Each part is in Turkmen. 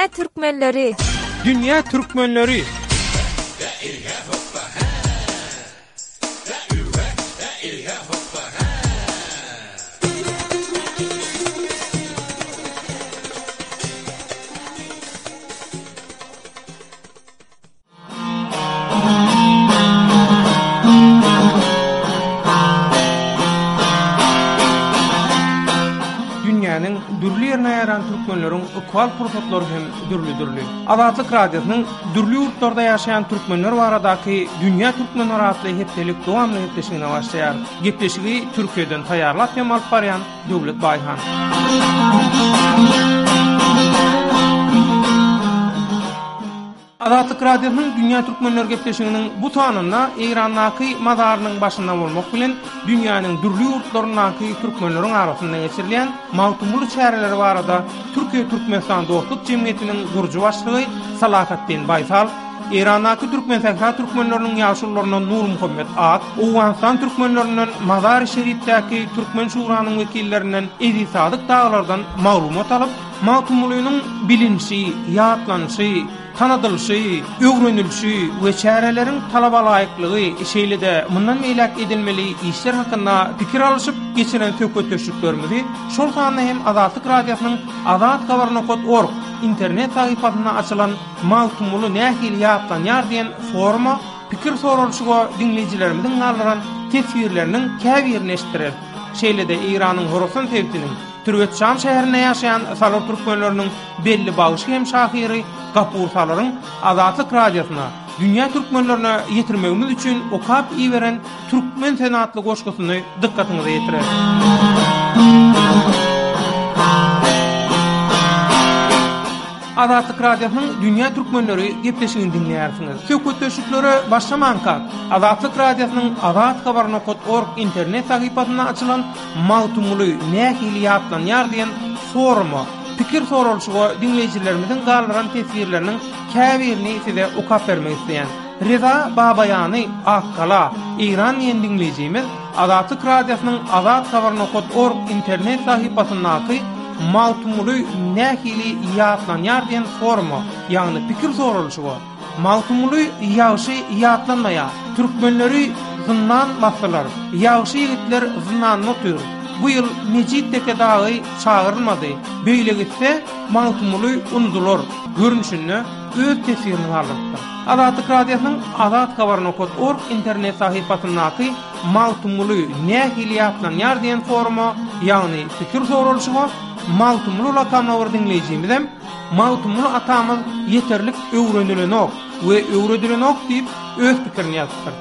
Dünya Türkmenleri. Dünya Türkmenleri. Dünýäniň dürli ýerine ýaran türkmenleriň ökwal fursatlary hem dürli. Azatlyk radiosynyň dürli ýurtlarda ýaşaýan türkmenler baradaky Dünýä Türkmenleri atly hepdelik dowamly gepleşigine başlaýar. Gepleşigi Türkiýeden taýýarlap hem alyp barýan Döwlet Baýhan. Azatlyk radiosynyň Dünýä Türkmenleri gepleşiginiň bu tanynda Eýrandaky mazarynyň başynda bolmak bilen dünýäniň dürli ýurtlarynaky türkmenleriň arasynda geçirilen mawtumly çäreleri barada Türkiýe Türkmenistan dostluk jemgyýetiniň gurju başlygy Salahatdin Baýsal, Eýrandaky türkmenleriniň ýaşullarynyň Nur Muhammed Ak, Owganistan türkmenlerinden Mazar-ı Şerifdäki Türkmen şuranyň wekillerinden Ezi Sadyk daglardan maglumat alyp, mawtumlygynyň bilinçi, ýatlanyşy, tanadylşy, öwrenilşi we çäreleriň talaba laýyklygy şeýlede mundan meýlek edilmeli işler hakynda pikir alyşyp geçiren söhbetleşiklerimizi şol sanda hem Azatlyk radiosynyň azatkabarnokot.org internet sahypasyna açylan mawtumly nähil ýatlanýar diýen forma pikir sorulşyga dinleýijilerimizin alynan tesirleriniň käbirini eşitdirer. Şeýlede Eýranyň Horasan tewtiniň Türkmenistan şäherinde ýaşaýan Salor türkmenleriniň belli bagyşy hem şahyry Gapur Salaryň Azatlyk radiosyna Dünýä türkmenlerine ýetirmegimiz üçin okap iýeren türkmen senatly goşgusyny dikkatyňyza ýetirer. Azatlyk radiosynyň Dünýä Türkmenleri gepleşigini dinleýärsiňiz. Söhbetleşikleri başlamanka Azatlyk radiosynyň azatkabarnokot.org internet sahypasyna açylan mawtumly nähil ýatlanýar diýen forma pikir sorulşyga dinleýijilerimizin galyran tesirleriniň käbirini size okap bermek isleýän Reza Babayany Akkala Eýran ýen dinleýijimiz Azatlyk radiosynyň azatkabarnokot.org internet sahypasynaky mawtumly nähili ýatlanýar diýen forma, ýagny pikir sorulşyga mawtumly ýagşy ýatlanmaýa türkmenleri zyndan masalar, ýagşy ýigitler zyndan notur. Bu ýyl mejit teke dagy çağırılmady. Beýle gitse mawtumly undular. Görünüşini öz tesirini aldypdy. Azatlyk radiosynyň azatkabarnokot.org internet sahypasynaky mawtumly nähil ýatlanýar diýen forma, ýagny pikir sorulşyga mawtumly lakamlary dinleýijimizem mawtumly atamyz ýeterlik öwrenilenok we öwredilenok diýip öz pikirini ýazdyr.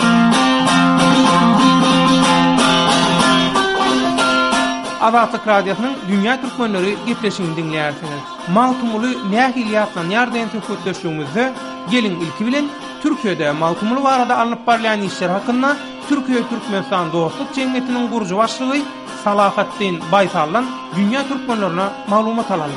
Azatlyk radiosynyň Dünýä Türkmenleri gepleşigini dinleýärsiňiz. Mawtumly nähil ýatlanýar diýen söhbetleşigimizde gelin ilki bilen Türkiýede mawtumly barada alınıp barýan işler hakynda Türkiýe Türkmenistan dostluk jemgyýetiniň gurju başlygy Salahatdin Baýsaldan Dünýä Türkmenlerine maglumat alalım.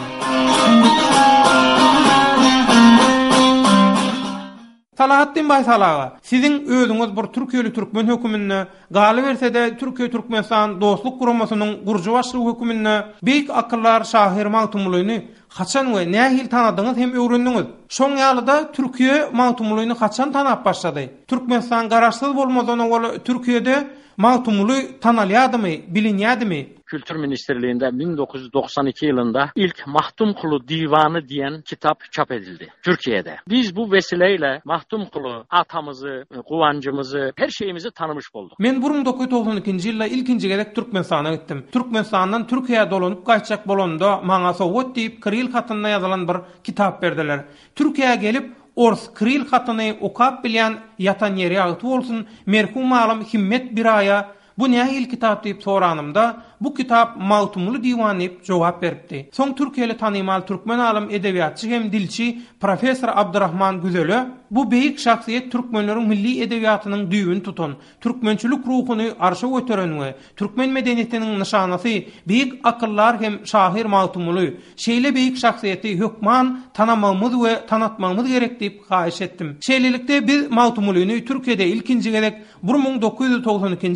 Salahatdin Baýsal, siziň özüňiz bir Türkiýeli türkmen hökümine, galy bersede Türkiýe Türkmenistan dostluk guramasynyň gurju başlygy hökümine beýik akyllar şahyr mawtumlygyny haçan we nähil tanadyňyz hem öwrendiňiz? Şoň ýalyda Türkiýe mawtumlygyny haçan tanap başlady? Türkmenistan garaşsyz bolmadan ol Türkiýede mawtumly tanalýadymy, bilinýädimi? Kültür Ministerliğinde 1992 yılında ilk Mahtum Kulu Divanı diyen kitap çap edildi Türkiye'de. Biz bu vesileyle Mahtum Kulu atamızı, kuvancımızı, her şeyimizi tanımış olduk. Men 1992 yılda ilkinci gerek Türkmenistan'a gittim. Türkmenistan'dan Türkiye'ye dolunup kaçacak bolanda maňa Sowet diýip Kiril hatynda ýazylan bir kitap berdiler. Türkiye'ye gelip Ors Kiril hatyny okap bilýän ýatan ýeri ýagyty bolsun, merhum alim Himmet Biraya bu nähil kitap diýip soranymda bu kitap mawtumly diwan diýip jogap beripdi. Soň Türkiýeli tanymal türkmen alim edebiýatçy hem dilçi professor Abdurrahman Güzeli bu beýik şahsiýet türkmenleriň milli edebiýatynyň düýbüni tutan, türkmençilik ruhuny arşa götüren we türkmen medeniýetiniň nyşanasy beýik akyllar hem şahyr mawtumly şeýle beýik şahsiýeti hökman tanamamyz we tanatmamyz gerek diýip haýyş etdim. Şeýlelikde biz mawtumlygyny Türkiýede ilkinji gerek 1992-nji ýylda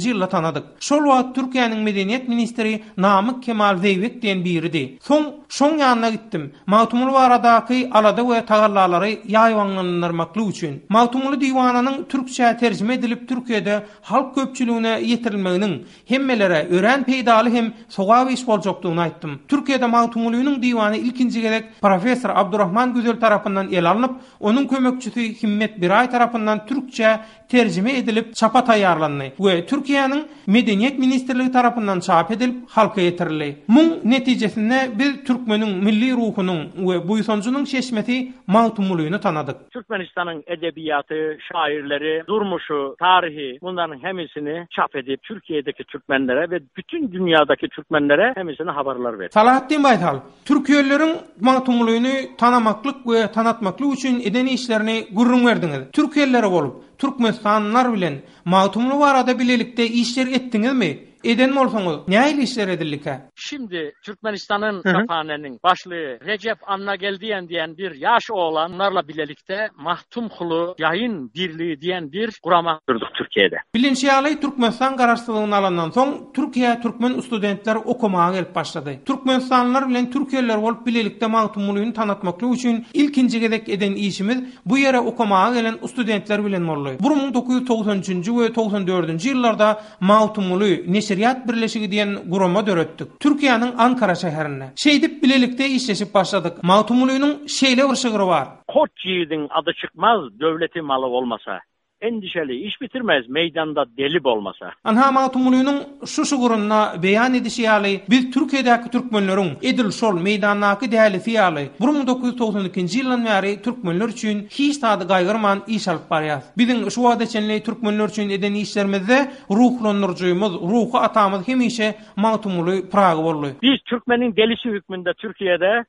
tanadyk. Şol wagt Türkiýanyň Medeniýet ministri Namyk Kemal Zeybek diýen biridi. Şoň ýanyna gitdim. Mawtumly baradaky alada we tagallalary ýaýwanlanyrmakly üçin. Mawtumly diwananyň türkçe terjime edilip Türkiýede halk köpçüligine ýetirilmeginiň hemmelere ören peýdaly hem sogawy iş boljakdygyny aýtdym. Türkiýede Mawtumlynyň diwany ilkinji gerek professor Abdurrahman Güzel tarapyndan el alınıp, onun kömekçisi Himmet Biray tarapyndan türkçe terjime edilip çapa taýýarlandy we Türkiýanyň Medeniýet ministrligi tarapyndan çap edilip halka ýetirildi. Muň netijesinde biz türkmeniň milli ruhunyň we buýsanjynyň şeşmeti Mawtumlyny tanadyk. Türkmenistanyň edebiýaty, şairleri, durmuşu, tarihi bunların hemisini çap edip Türkiye'deki Türkmenlere ve bütün dünyadaki Türkmenlere hemisine haberler verdi. Salahattin Baytal, Türkiýelilerin Mawtumlyny tanamaklyk we tanatmaklyk üçin eden işlerini gurrun berdiňiz. Türkiýelilere bolup Türkmenistanlar bilen Mawtumly barada bilelikde işler etdiňizmi? Eden bolsaňyz, näme işler edilike? Şimdi Türkmenistan'ın çaphanenin başlığı Recep Annageldiyen diyen bir yaş oğlanlarla bilelikte Mahtumkulu Yayın Birliği diyen bir kurama kurduk Türkiye'de. Bilinçli Türkmenistan garaşsylygyny alandan soň Türkiýe türkmen studentler okumaga gelip başlady. Türkmenistanlar bilen Türkiýeliler bolup bilelikde Mawtumlyny tanatmaklyk üçin ilkinji gedek eden işimiz bu ýere okumaga gelen studentler bilen boldy. 1993-nji we 94-nji ýyllarda Mawtumly Neşriyat Birleşigi diýen gurama döretdik. Türkiýanyň Ankara şäherine. Şeýdip bilelikde işleşip başladyk. Mawtumlynyň şeýle bir şygyry bar. Koç yiğidin adı çıkmaz, devleti malı olmasa. Endişeli, iş bitirmez, meydanda delip olmasa. Anha Mawtumlynyň şu şuguruna beýan edişi ýaly biz Türkiýedäki türkmenleriň edil şol meýdandaky dälisi ýaly 1992-nji ýyldan bäri türkmenler üçin hiç taýda gaýgyrman iş alyp barýar. Biziň şu wagtçenli türkmenler üçin eden işlerimizde ruhlandyrjymyz, ruhu atamyz hemişe Mawtumly Praga boldy. Biz Türkmenin delisi hükmünde Türkiye'de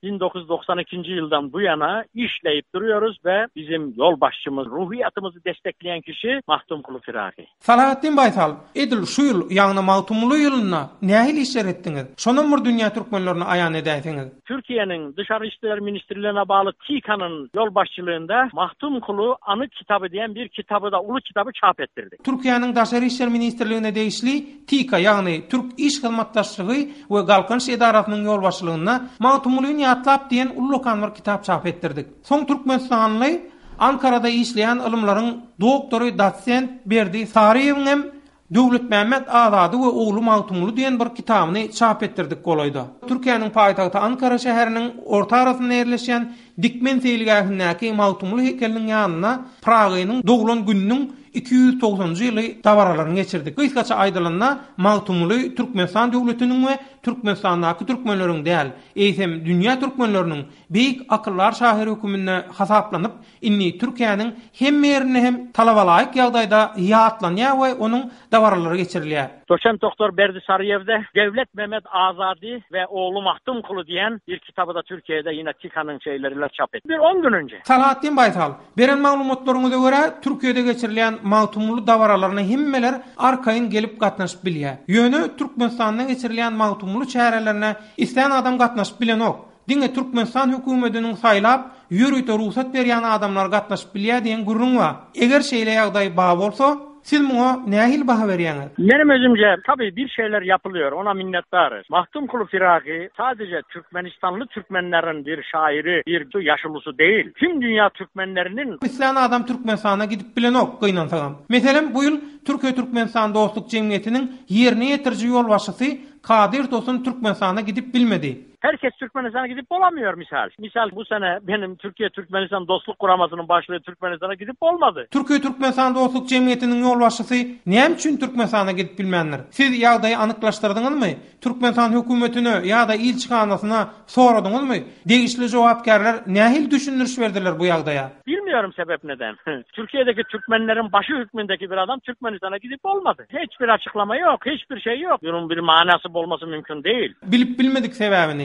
1992 yıldan bu yana işleyip duruyoruz ve bizim yol başçımız, ruhiyatımızı destekleyen kişi Mahtumkulu Firaki. Salahattin Baytal, edil şu ýyl ýagny Mawtumly ýylyna nähili işler etdiňiz? Şonun bir dünýä türkmenlerine aýan edäýsiňiz. Türkiye'nin Dışarı İşler Ministrliğine bağlı TİKA'nın yol başçılığında Mahtumkulu Anı Kitabı diyen bir kitabı da ulu kitabı çap ettirdik. Türkiýanyň Daşary işler ministrligine değişli TİKA ýagny Türk İş Hyzmatdaşlygy we Galkynç edaratynyň yol başçylygyna Mawtumlyny ýatlap diyen ullukan bir kitap çap ettirdik. Soň Türkmenistanly Ankara'da işleyen ilmlaryň doktory doçent Berdi Sariýewiň hem Döwlet Mehmet Azady we oğlu Mawtumly diyen bir kitabyny çap ettirdik golaýda. Türkiýanyň paýtagty Ankara şäheriniň orta arasynda ýerleşen Dikmen seýilgähindäki Mawtumly hekeliniň ýanyna Pragaýyň doglan gününiň 290-njy ýyly dawaralaryny geçirdik. Kysgaça aýdylanyna Mawtumly Türkmenistan döwletiniň we Türkmenistandaky türkmenleriň däl, eýsem dünýä türkmenleriniň beýik akyllar şahyry hökümine hasaplanyp, inni Türkiýanyň hem ýerine hem talabalaýyk ýagdaýda ýatlanýar we onuň dawaralary geçirilýär. Doçent Doktor Berdi Sarıyev'de Devlet Mehmet Azadi ve oğlu Mahtumkulu diyen bir kitabı da Türkiye'de yine TİKA'nın şeyleriyle çap etti. Bir 10 gün önce. Salahattin Baytal, beren maglumatlaryňyza görä Türkiýede geçirilen Mawtumly dawaralaryna hemmeler arkaýyn gelip gatnaşyp bilýär. Ýöne Türkmenistanda geçirilen Mawtumly çärelerine isleýän adam gatnaşyp bilen ok. Diňe Türkmenistan hökümetiniň saýlap ýürüýte ruhsat berýän adamlar gatnaşyp bilýär diýen gurrun bar. Eger şeýle ýagdaý bar bolsa, siz muňa nähil baha berýäňiz? Benim özümce tabii bir şeyler yapılıyor. Ona minnettarız. Mahtumkulu Firaki sadece Türkmenistanlı Türkmenlerin bir şairi, bir yaşılısı değil. Tüm dünya Türkmenlerinin isleýän adam Türkmenistana gidip bilen ok gynansaňam. Meselem bu ýyl Türkiýe-Türkmenistan dostluk jemgyýetiniň ýerine ýetirji ýol başçysy Kadir Tosun Türkmenistana gidip bilmedi. herkes Türkmenistan'a gidip olamıyor misal. Misal bu sene benim Türkiye-Türkmenistan dostluk kuramasının başlığı Türkmenistan'a gidip olmadı. Türkiye-Türkmenistan dostluk cemiyetinin yol başçısı näme üçin Türkmenistan'a gidip bilmänler? Siz ýagdaýy anyklaşdyrdyňyzmy? Türkmenistan hökümetine ýa-da ilçikanasyna soradyňyzmy? Degişli jogapkarlar nähil düşündürüş berdiler bu ýagdaýa? Bilmiyorum sebep neden. Türkiye'deki Türkmenlerin başı hükmündeki bir adam Türkmenistan'a gidip olmadı. Hiçbir açıklama yok, hiçbir şey yok. Bunun bir manası olması mümkün değil. Bilip bilmedik sebebini.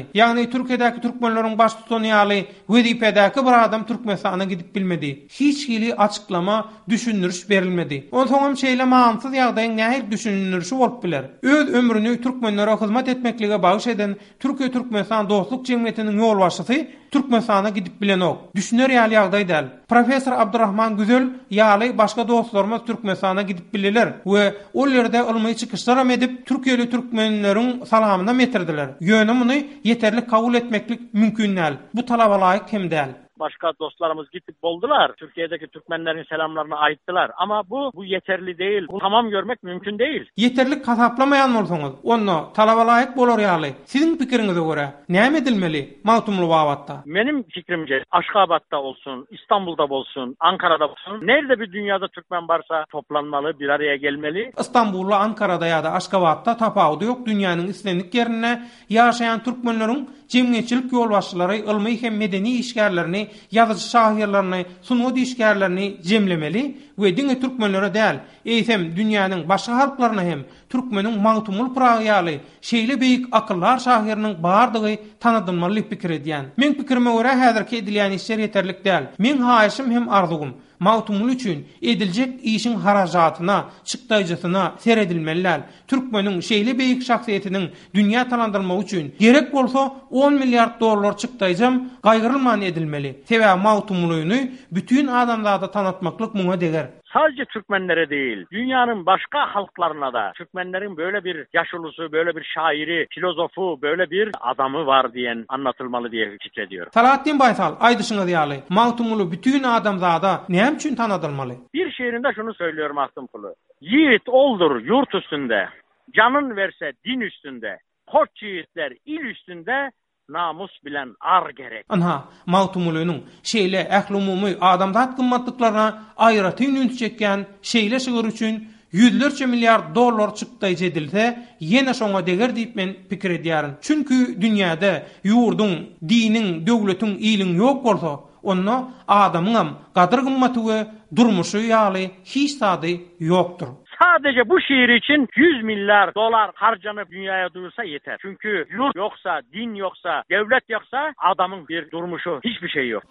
Yani Türkiye'deki Türkmenlerin baş tutan ýaly wezipedäki bir adam Türkmenistana gidip bilmedi. Hiç hili açıklama, düşünürüş berilmedi. Onsoňam şeýle maňsız ýagdaýyň nähil düşünürüşi bolup biler. Öz ömrüni Türkmenlere hyzmat etmeklige bagyş eden Türkiye Türkmenistan Dostluk Jemgyýetiniň ýol başçysy Türkmenistana gidip bilen ok. Düşünür ýaly ýagdaý däl. Professor Abdurrahman Güzel ýaly başga dostlarymyz Türkmenistana gidip bilirler we ol ýerde ilmi çykyşlar edip Türkiýeli türkmenleriň salamyna metirdiler. Ýöne muny yeterli kabul etmeklik mümkin däl. Bu talaba laýyk hem däl. Başka dostlarımız gidip boldular. Türkiye'deki Türkmenlerin selamlarını aittiler. Ama bu yeterli değil. Bu tamam görmek mümkün değil. Yeterli kasaplamayan bolsaňyz, onu talaba laýyk bolar ýaly. Siziň pikiriňize görä näme edilmeli mawtumly wagtda? Benim fikrimce Aşgabat'ta olsun, İstanbul'da olsun, Ankara'da olsun, nerede bir dünyada Türkmen varsa toplanmalı, bir araya gelmeli. İstanbul'la Ankara'da ya da Aşgabat'ta tapawdy yok. Dünýäniň islendik ýerine ýaşaýan türkmenleriň jemgyýetçilik ýolbaşçylary, ilmi hem medeni işgärlerini, ýazyjy şahyrlaryny, sunwat işgärlerini jemlemeli we diňe türkmenlere däl, eýsem dünýäniň başga halklaryna hem türkmeniň mawtumul praýaly, şeýle beýik akyllar şahyrynyň bardygy tanydylmaly pikir edýän. Men pikirime görä häzirki edilýän işler ýeterlik däl. Men haýyşym hem arzugum mawtumul üçin ediljek işin harajatyna, çykdaýjysyna seredilmeliler. Türkmeniň şeýle beýik şahsiýetiniň dünýä tanandyrmak üçin gerek bolsa 10 milliard dollar çykdaýjam gaýgyrylman edilmeli. Sebäbi mawtumuluny bütün adamlarda tanıtmaklyk muňa deger. Sadece Türkmenlere değil, dünyanın başka halklarına da Türkmenlerin böyle bir yaşılısı, böyle bir şairi, filozofu, böyle bir adamı var diyen anlatılmalı diye fikrediyorum. Salahattin Baysal, aýdyşyňyz ýaly, mawtumulu bütün adamzada näme üçin tanıdylmaly? Bir şiirinde şunu söylüyor Mahtumkulu. Yiğit oldur yurt üstünde, canın verse din üstünde, koç yiğitler il üstünde, namus bilen ar gerek. Anha, mawtumulunyň şeýle ähli-umumy adamzat gymmatlyklaryna aýratyn ünç çekýän şeýle şygyr üçin yüzlerce milyar dolar çykdaýjy edilse, ýene şoňa deger diýip men pikir edýärin. Çünkü dünýäde ýurdun, diniň, döwletiň ýylyň ýok bolsa, onu adamyň gadyr gymmaty we durmuşy ýaly hiç sady ýokdur. Sadece bu şiir için 100 milyar dolar harcanıp dünyaya duyursa yeter. Çünkü yurt yoksa, din yoksa, devlet yoksa adamın bir durmuşu, hiçbir şey yok.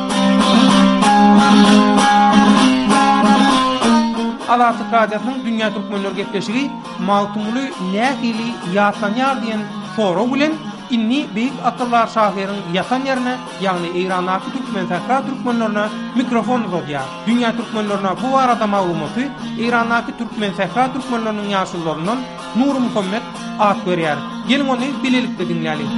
Azatlyk radiosynyň Dünya Türkmenler Gepleşigi mawtumly nähili ýatlanýar diýen soru bilen inni beýik akyllar şahyryň ýatan ýerine, ýagny Eýrandaky türkmen sähra türkmenlerine mikrofon uzatýar. Dünya türkmenlerine bu barada maglumaty Eýrandaky türkmen sähra türkmenleriniň ýaşullaryndan Nur Muhammed at berýär. Gelin ony bilelikde dinleýälis.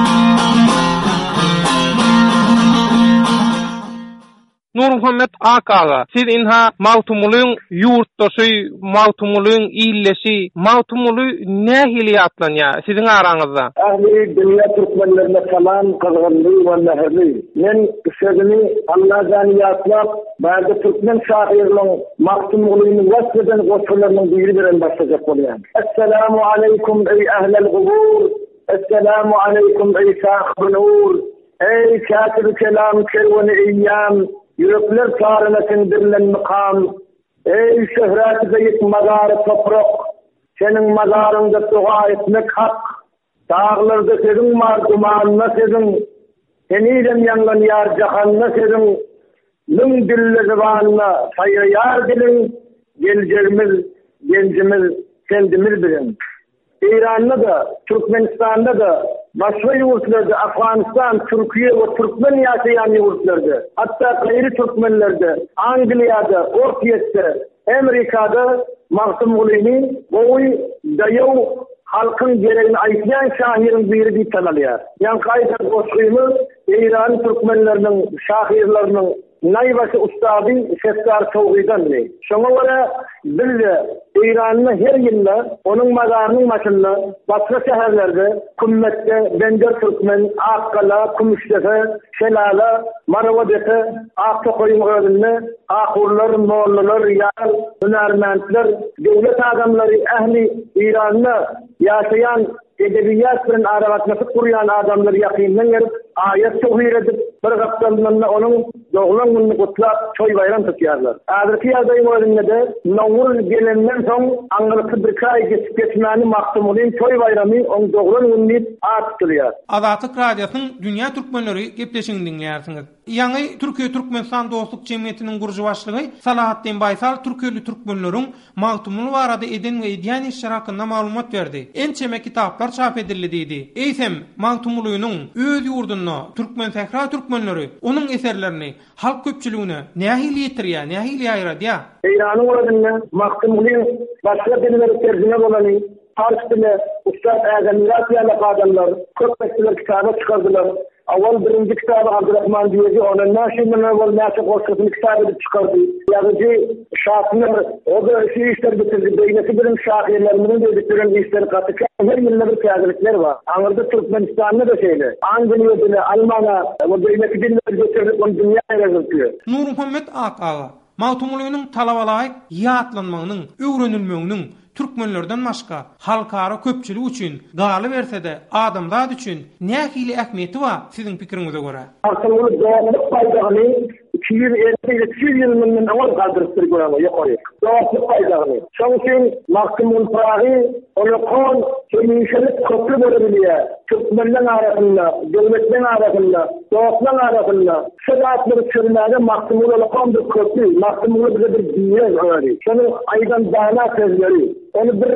Nur Muhammed Akaga, siz inha mawtumuluň ýurtdaşy, mawtumuluň illesi, mawtumulu nähili ýatlanýar siziň araňyzda? Ahli dünya türkmenlerine salam, kızgınlığı ve mehirli. Men sözünü Allah'dan yatlap, bazı Türkmen şahirliğinin mawtumuluny vasfeden goşularynyň biri bilen başlajak bolýar. Assalamu aleykum ey ahlel gubur, assalamu aleykum ey sahib nur, ey katib kelam kerwan eyyam, yürekler çağrılasın dirilen mukam, ey şöhret beyik mazarı toprak, senin mazarında dua etmek hak, dağlarda senin mardumanına senin, seniyle yanlan yar cahanna senin, lüm dille zıvanına sayıyar dilin, gencimiz, kendimiz bilin. İran'da da, Türkmenistan'da da, başka yurtlarda, Afganistan, Türkiye ve Türkmen yaşayan yurtlarda, hatta gayri Türkmenlerde, Angliya'da, Ortiyet'te, Amerika'da Mahtumuluny boy dayav halkın gereğini aytyan şahirin biri bir tanalıyar. Yani kayda koşuyumuz İran Türkmenlerinin şahirlerinin naybaşı ustadi Şefkar Soğu'dan ne? Şuna göre biz de İran'ın her yılda onun mazarının başında başka şehirlerde, Kummet'te, Bender Türkmen, Akkala, Kumuştepe, Şelala, Maravadepe, Aktakoyun Öğrenme, Akurlar, Moğollar, Yar, Hünermentler, devlet adamları ehli İran'da yaşayan edebiyat bilen arabatması kuruyan adamları yakından yarıp ayet sohir edip Bir haftalığında onun doğulan gününü kutlap çoy bayram tutuyorlar. Adırki yazayım öğrenmede Navur gelenden son Angalıkı bir kay geçmeni Mahtumulin çoy bayramı onun doğulan gününü tutuluyor. Azatlyk Radiosynyň Dünya Türkmenleri gepleşigini dinleýärsiniz. Ýa-ni Türkiýe Türkmenistan dostluk jemgyýetiniň gurji başlygy Salahattin Baysal Türkiýeli türkmenleriň magtumly barada eden we edýän işler hakynda maglumat berdi. Ençeme kitaplar çap edildi diýdi. Eýsem magtumlygynyň öz ýurduna türkmen sähra türkmenleri onuň eserlerini halk köpçüligine nähili ýetirýär, nähili ýaýradýar. İran'ın oradığında mahkumluğun başka dilleri tercüme olanı, Fars dili, Ustad Azamirat ile kadınlar, köpekçiler kitabı çıkardılar. Awal birinci kitabı Abdurrahman Diyeci, onun naşimine ve naşik olsasını kitabı çıkardı. Yazıcı şahsınlar, o da şu işler bitirdi. Beynesi birim şahiyerlerinin de bitiren işleri katıken her yılda bir kâzirlikler var. Anırda Türkmenistan'da da şeyle. Anglia dili, Almanya, o beynesi dilleri getirdik, onu dünyaya yazılıyor. Nur Muhammed Akağa, magtumlygynyň talabalaýyk ýatlanmagynyň, öwrenilmegiň türkmenlerden başga halkara köpçülik üçin galy bersede adamlar üçin nähili ähmiýeti bar siziň pikiriňize görä? Arkalyk dowamlyk paýdagyny 250 ýylyndan awal galdyryp durýar, ýokary. Dowamlyk paýdagyny. Şoň üçin mahkumul pragy onu kon hemişelik köprü bolýar. Türkmenler arasynda, döwletler arasynda, dowlatlar arasynda şeýatlyk çürmäge mahkumul olan bir köprü, mahkumul bir diýer ýa-ni. Şonu aýdan dana sözleri onu bir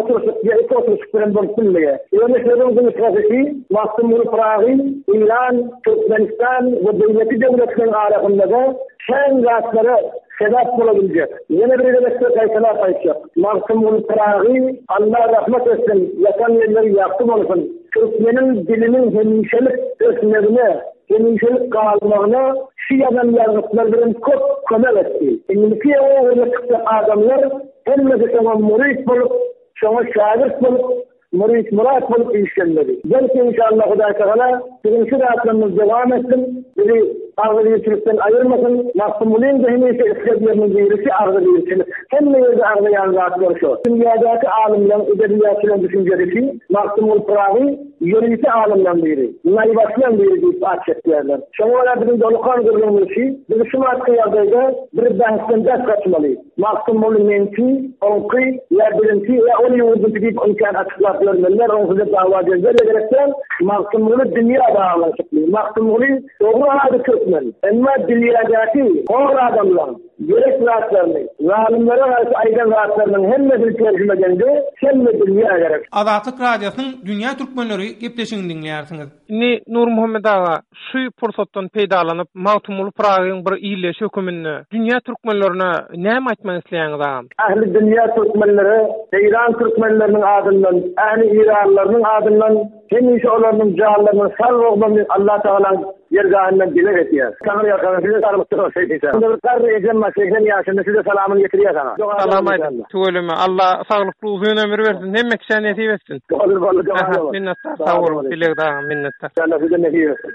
oturup bilen bolsunlar. Ýöne sözüň stratejisi mahkumul pragy İran, Türkmenistan ve devletler arasynda şen zatlara sebep bulabilecek. Yine bir devletler kaysalar paylaşacak. Mahkumul pragy Allah rahmet etsin, yatan yerleri yaktım olsun. Türkmenin dilinin hemişelik ösmerine, hemişelik kalmağına Şia'dan yargıtlarının çok kömel etti. Ülkeye öyle çıktı adamlar hem de sana murid bulup, sana şagird bulup, murid murat bulup işlemleri. Belki inşallah Hudaý Teala bizim şu rahatlarımız devam etsin. Biri ağırlıyçılıktan ayırmasın. Mahkumulin de hemiyse iskediyenin birisi ağırlıyçılık. Hem de yerde ağırlayan rahatlar şu. Dünyadaki alimlerin, edebiyatçıların düşünceleri mahkumul pragy yönüyse alimden biri. Naybasından biri deyip açıklarlar. Şoňa bizim dolukan gurulmuşy, biz şu matkıyada bir bahsden ders kaçmalıyız. Mahkumul menti, onqi, ya bilinti, ya onu yurdun deyip imkan açıklarlar. Onu da dava gözler gerekten mahkumulu dünya bağlanışıklı. Mahkumulu doğru adı kökmen. Ama dünyadaki kor adamlar, gerek rahatlarını, zalimlere karşı aydan rahatlarının hem de bir tercüme edildi, hem de dünya gerek. Azatlyk Radiosynyň Dünya Türkmenleri gepleşigini dinleýärsiňiz. Nur Muhammed Ağa, şu pursatdan peýdalanyp magtumly pragyň bir iýleşi hökümini Dünya Türkmenlerine näme aýtmak isleýäňiz agam? Ahli dünya Türkmenleri, İran Türkmenlerinin adından, ahli İranlıların adından, hemişe onların cahallarının sarvogmanı Allah Teala yergahından dilek etýär. Sana ýakany size sarmykdyr şeýle. Bunda bir garry ejemma 80 ýaşynda size salamyny getirýär sana. Salam aýdym. Tüwelime Allah saglyk uzun ömür bersin. Hemme kişi näsip etsin. Minnettar. Sağ olun. Bilekda minnettar. Allah size näsip etsin.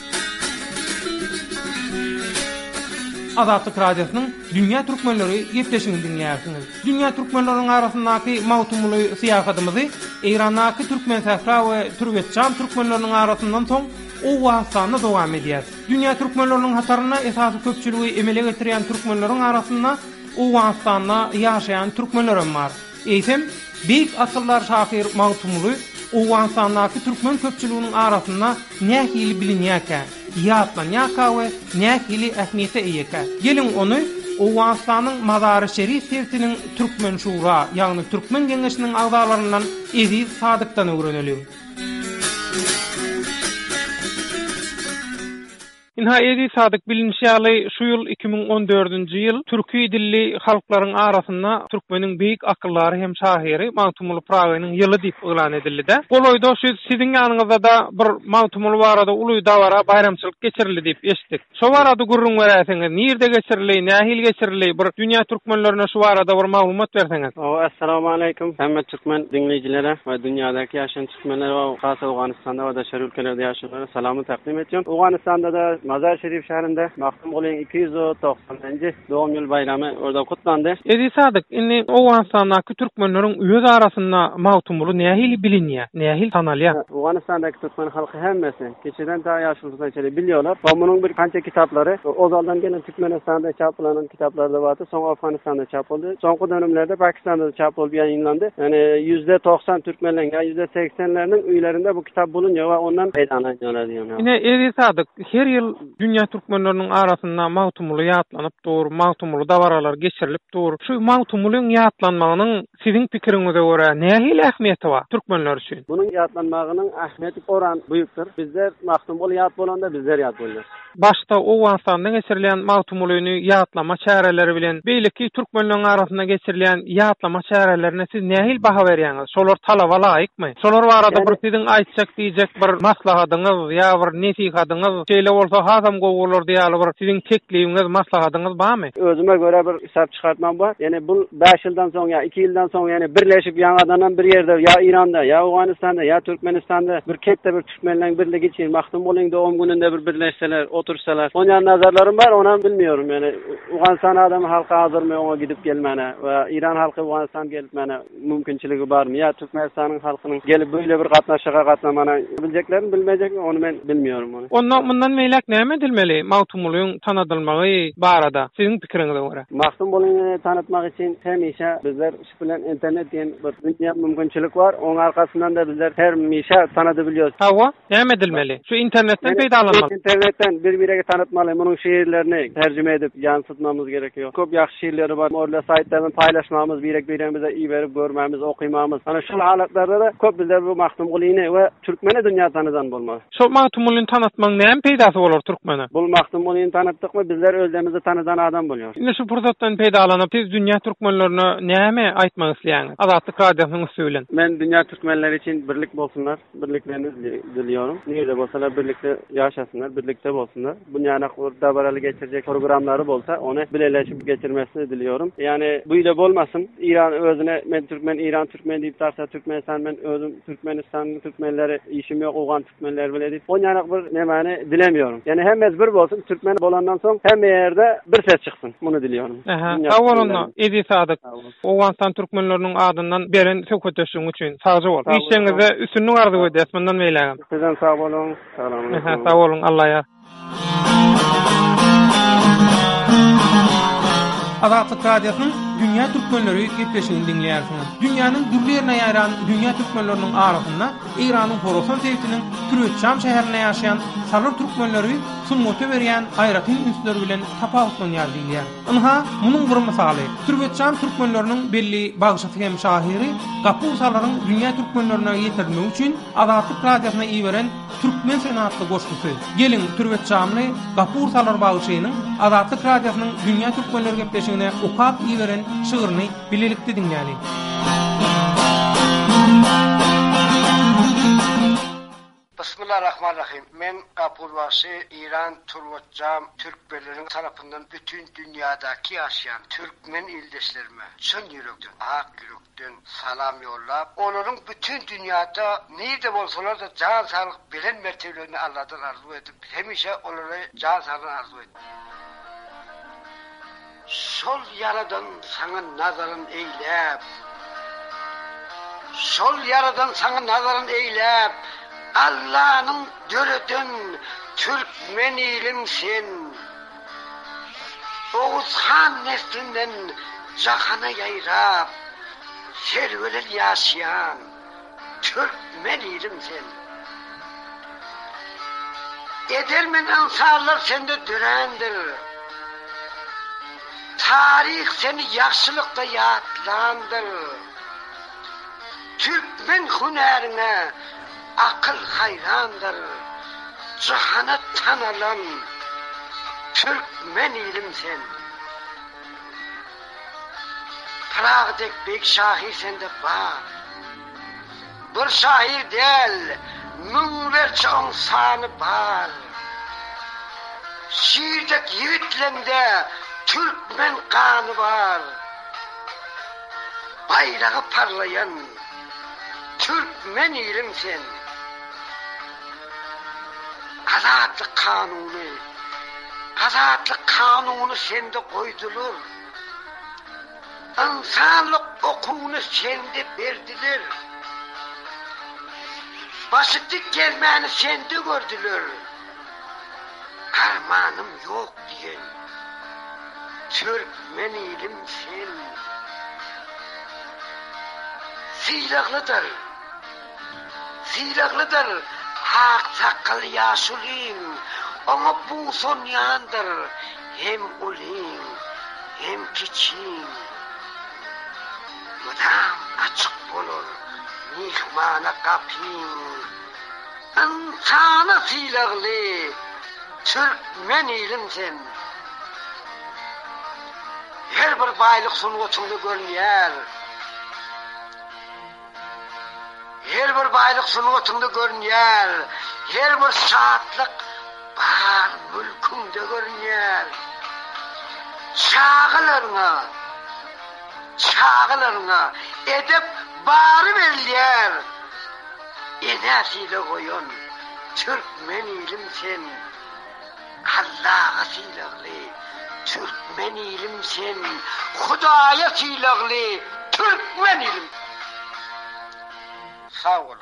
Azatlyk Radiosynyň Dünya Türkmenleri gepleşigini dinleýärsiňiz. Dünya Türkmenleriň arasyndaky magtumly syýasatymyzy Eýrandaky türkmen sähra we türkmençam türkmenleriň arasyndan soň Owganistan'da dowam edýär. Dünya Türkmenleriň hataryna esasy köpçüligi emele getirýän türkmenleriň arasynda Owganistan'da ýaşaýan türkmenler bar. Eýsem beýik asyllar şahyr magtumly Owganistan'daky türkmen köpçüliginiň arasynda nähili bilinýärkä, ýatlanýarkä we nähili ähmiýete eýeka. Gelin onu Owganistanyň Mazary Şerif Sewtiniň Türkmen Şura, ýagny Türkmen Geňeşiniň agzalaryndan Eziz Sadykdan öwrenelim. Nihayeti Sadık bilinşýaly şu ýyl 2014-nji ýyl türki dilli halklaryň arasynda türkmeniň beýik akyllary hem şahyry Magtumul Pragynyň ýyly diýip elan edildi-de. Bolaýda siziň ýanyňyzda da bir Magtumul barada uly dawara bayramçylyk geçirildi diýip eşitdik. Şo barada gurrun beräsiňiz, nirde geçirildi, nähil geçirildi? Bir dünýä türkmenlerine şu barada bir maglumat berseňiz. Assalamu alaykum. Hemme türkmen dinleýijilere we dünýädäki ýaşaýan türkmenlere we hasy Owganistanda we da şer ülkelerde ýaşaýanlara salamy takdim etýän. Owganistanda da Mazar Şerif şehrinde Mahtum Gulyň 290-njy doğum ýyl bayramy orada kutlandy. Edi Sadyk, inni Owganistandaky türkmenleriň üýe arasynda mawtumly nähili bilinýär, nähili tanalýar? Owganistandaky türkmen halky hemmesi keçeden ta ýaşulykdan çeli bilýärler. Bu munyň bir kança kitaplary ozaldan gelen Türkmenistanda çap bolan kitaplarda bardy. Soň Afganistanda çap boldy. Soňky dönemlerde Pakistanda çap bolup ýaýynlandy. Yani %90 türkmenlerin ya %80'lerinin üýlerinde bu kitap bulunýar we ondan peýdalanýar diýen. Ine Edi Sadyk, her ýyl dünýä türkmenleriniň arasynda mawtumly ýatlanyp dur, mawtumly dabaralar geçirilip dur. Şu mawtumlyň ýatlanmagynyň siziň pikiriňize görä nähili ähmiýeti bar türkmenler üçin? Bunun ýatlanmagynyň ähmiýeti oran büýükdir. Bizler mahtum bol ýat bolanda bizler ýat bolýar. Başta Owganistandan geçirilen mawtumlyny ýatlama çäreleri bilen beýleki türkmenleriň arasynda geçirilen ýatlama çärelerine siz nähili baha berýäňiz? Şolar talaba laýykmy? Şolar barada bir siziň aýtjak diýjek bir maslahatyňyz ýa bir nesihatyňyz şeýle bolsa hasam gowy bolar diýýär bir siziň teklibiňiz, maslahatyňyz barmy? Özüme göre bir hesap çıkartmam var. Yani bu 5 ýyldan soň ya 2 ýyldan soň yani birleşip ýangadan bir ýerde ya İranda ya Owganistanda ya Türkmenistanda bir ketde bir türkmenleriň birligi için Mahtum Gulyň doğum gününde bir birleşseler, otursalar. Onyan nazarlarım var, onu bilmiyorum yani. Owganistan adamı halka hazırmy ona gidip gelmene we İran halky Owganistan gelmene mümkinçiligi barmy? Ya Türkmenistanyň halkynyň gelip böyle bir gatnaşyga gatnamana biljeklerini bilmejekmi? Onu men bilmiyorum onu. Ondan mundan meýlek näme edilmeli mawtumlyň tanadylmagy barada? Siziň pikiriňize görä. Mahtum Gulyny tanıtmak için hemişe bizler şu bilen internet diýen bir dünýä mümkinçilik var. Oň arkasyndan da bizler hemişe tanıdy bilýärys. Hawa, näme edilmeli? Şu internetten peýdalanmaly. İnternetten bir-birine tanıtmaly. Munyň şeýerlerini terjime edip ýansıtmamız gerekiyor. Köp ýaxşy şeýerleri bar. Orada saýtlardan paýlaşmamız, birek-biremize iyi berip görmemiz, okymamız. Ana şu halatlarda da köp bizler bu Mahtum Gulyny we türkmeni dünýä tanydan bolmaly. Şu mawtumlyny tanıtmaň näme peýdasy bolar türkmene? Bu Mahtum Gulyny tanıtdykmy bizler özlerimizi tanydan adam bolýar. Indi şu pursatdan peýdalanyp siz dünýä türkmenlerine näme aýtmak isleýäňiz? Azatlyk radiosynyň üstünden. Men dünýä türkmenleri için birlik bolsunlar, birliklerini diliyorum. Nerede bolsalar birlikte yaşasınlar, birlikte bolsunlar. Bu ýanak dabaraly geçirecek programları bolsa onu bileşip geçirmesini diliyorum. Yani bu ile bolmasın. İran özüne men Türkmen, İran Türkmen diýip tarsa Türkmenistan men özüm Türkmenistan'ın Türkmenleri işim yok Owgan Türkmenler bile diýip. O ýanak bir nemani dilemiyorum. Yani hemez bir bolsun Türkmen bolandan soň hem ýerde bir ses çıksın. Bunu diliyorum. Sağ olun. Edi Sadyk. Owganistan türkmenleriniň adyndan beren söhbetleşiň üçin sağ ol. İşinize üstünlük arzu edýäs. Mundan meýlegem. Sizden sağ olun. Sağ olun. Allah ýar. Azatlyk radiosynyň dünýä türkmenleri gepleşigini dinleýärsiniz. Dünýäniň dürli ýerine ýaýran dünýä türkmenleriniň arasynda Iranyň Horasan şehriniň Türkçam şäherinde ýaşaýan salar türkmenleri sunmaty berýän aýratyn ünsleri bilen tapawutlanýar diýilýär. Ynha munyň bir misaly. Türkçam türkmenleriniň belli bagşasy hem şahyry gapur salaryň dünýä türkmenlerine ýetirmek üçin Azatlyk radiosyna iýeren Türkmen senatly goşgusy. Gelin Türkçamly gapur salar bagşynyň Azatlyk radiosynyň dünýä türkmenleri gepleşigine okap iýeren şygyryny bilelikde dinläli. Bismillahirrahmanirrahim. Men Gapurbaşy İran Turwatjam Türkmenleriň tarapyndan bütün dünýädäki ýaşaýan türkmen ildeşlerime çyn ýürekden, ak ýürekden salam ýollap, olaryň bütün dünýäde näde bolsalar da jan sağlyk bilen mertebelerini Allahdan arzu edip, hemişe olary jan sağlyk arzu edip. Şol yaradan sana nazarın eylep, şol yaradan sana nazarın eylep, Allah'ın dörüdün Türkmen ilimsin. Oğuzhan neslinden cahana yayrap, serveler yaşayan Türkmen ilimsin. Edelmen ansarlar sende dürendir. Tarih seni yaşlılıkta yatlandır. Türkmen hünerine akıl hayrandır. Cihana tanılan Türkmen ilimsin. Prag'dek bek şahir sende var. Bir şahir değil, münglerce onsanı var. Şiirdek yiğitlende Türkmen kanı var. Bayrağı parlayan Türkmen ilimsin. Azatlyk kanuny Azatlık kanunu sende koydular. İnsanlık okunu sende verdiler. Basitlik gelmeni sende gördüler. Armanım yok diyen Türkmenilim sen. Silahlıdır, hak sakal yaşulin, ama bu son yandır, hem ulin, hem kiçin. Madam açık bulur, mihmana kapin, insana silahlı, Türkmenilim sen. Her bir baylık sunğuçunu görünýär. Her bir baylık sunğuçunda görünýär. Her bir saatlık bar mülkünde görünýär. Çağılarına edip barı verilýär. Enäsiyle goýun Türkmenilim sen. Allah'a silahlı Türkmenilim sen. Hudaya silahlı Türkmenilim. Sağ olun.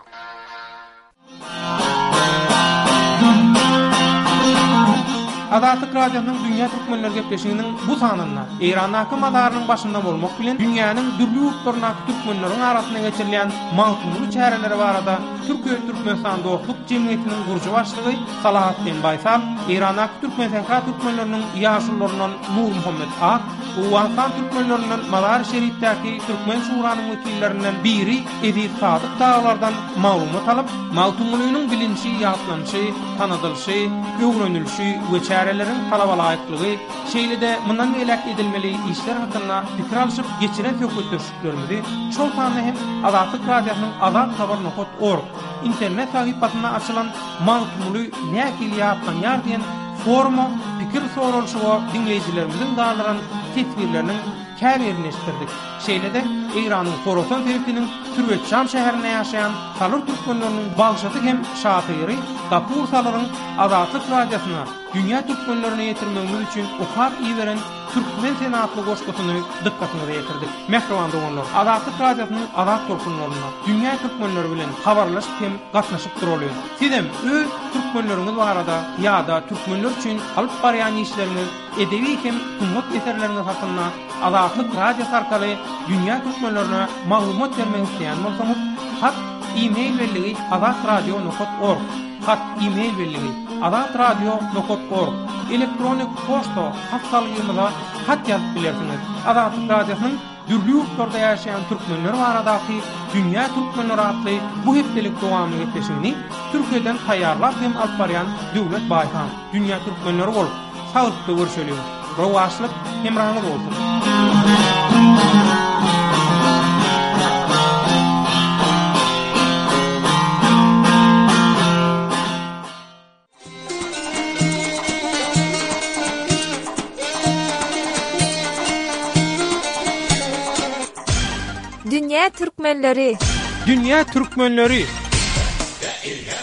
Azatlyk radiosynyň Dünýä Türkmenler gepleşiginiň bu sanyna Eýranaky madarynyň başynda bolmak bilen dünýäniň dürli ýurtlarynaky türkmenleriň arasynda geçirilen mawtumly çäreleri barada Türkiýe Türkmenistan dostluk jemgyýetiniň gurjy başlygy Salahattin Baysal, Eýranaky türkmenleriniň ýaşullarynyň Nur Muhammed Ak, Uwanstan türkmenleriniň Madar şerifdäki Türkmen şuranyň wekillerinden biri Edip Sadyk dağlardan maglumat alyp, mawtumlygynyň bilinçi, ýatlanyşy, tanadylyşy, öwrenilşi we çärelerin talaba laýyklygy, şeýle-de mundan gelek edilmeli işler hakynda pikir alyşyp geçiren söhbetleşiklerimizi şol sanyna hem Azatlyk radiosynyň azathabar.org internet sahypasyna açylan mawtumly näkiliýatdan ýardyň forma pikir sorulşygy dinleýijilerimizin dalaran tetbirleriniň käbirini estirdik. Şeýle-de Eýranyň Horasan teripiniň Türkçam şäherinde ýaşaýan Salur türkmenleriniň bagşaty hem şahyry Gapur Salaryň Azatlyk radiosyna dünýä türkmenlerine ýetirmegi üçin okap iýeren Türkmen senatly goşgusyny dikkatyňyza ýetirdik. Mehriban doganlar, Azatlyk radiosynyň azat torkunlaryna dünýä türkmenleri bilen habarlaşyp hem gatnaşyp duralýar. Sizem öz türkmenleriňiz barada ýa-da türkmenler üçin alyp barýan işleriniz edebi hem sunmat eserleriniz hakynda Azatlyk radiosu arkaly dünýä türkmenlerine maglumat bermek isleýän bolsaňyz, hat e-mail berligi azatradio.org, hat e-mail berligi azatradio.org, elektronik posta hatsalygymyza hat ýazyp bilersiňiz. Azatlyk radiosynyň dürli ýurtlarda ýaşaýan türkmenler baradaky dünýä türkmenleri atly bu hepdelik dowamy etişini Türkiýeden taýýarlap hem alyp barýan Döwlet Baýhan dünýä türkmenleri bolup sagykly görüşelýär. Rowaşlyk hemrahylyk bolsun. Dünýä türkmenleri. Dünýä türkmenleri.